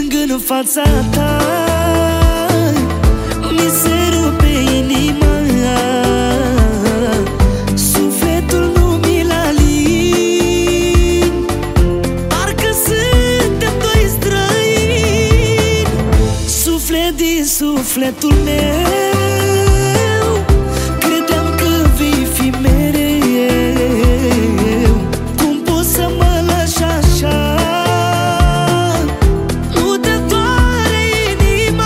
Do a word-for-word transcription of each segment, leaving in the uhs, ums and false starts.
plâng în fața ta, mi se rupe inima, sufletul nu mi-l alin, parcă suntem doi străini. Suflet din sufletul meu, credeam că vei fi mereu. Cum poți să mă lași așa? Nu te doare inima?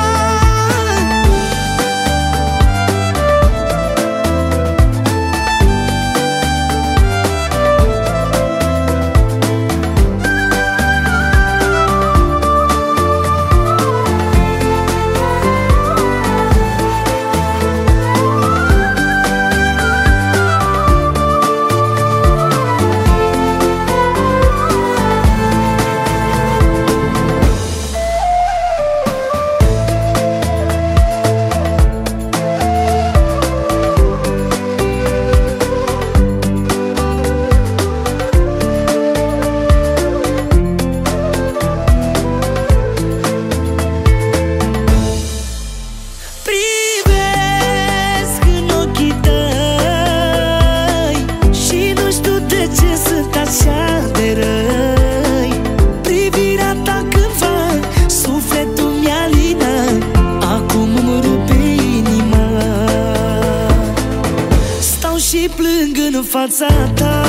Și plâng în fața ta,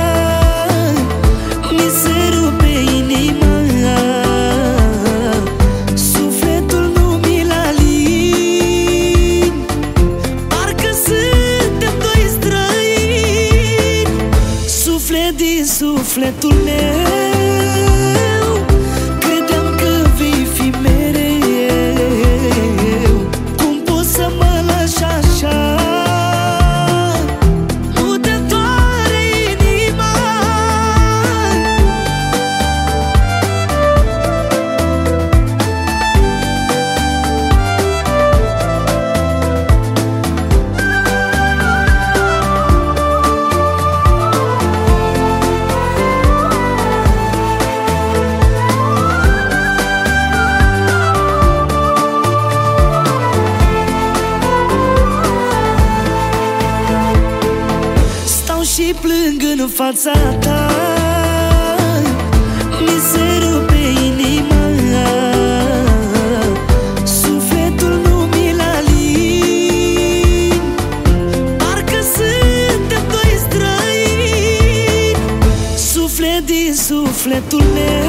mi se rupe inima, sufletul nu mi-l alin, parcă suntem doi străini. Suflet din sufletul meu, credeam că vei fi mereu. Cum poți să mă lași așa? Și plâng în fața ta, mi se rupe inima, sufletul nu mi-l alin, parcă suntem doi străini. Suflet din sufletul meu,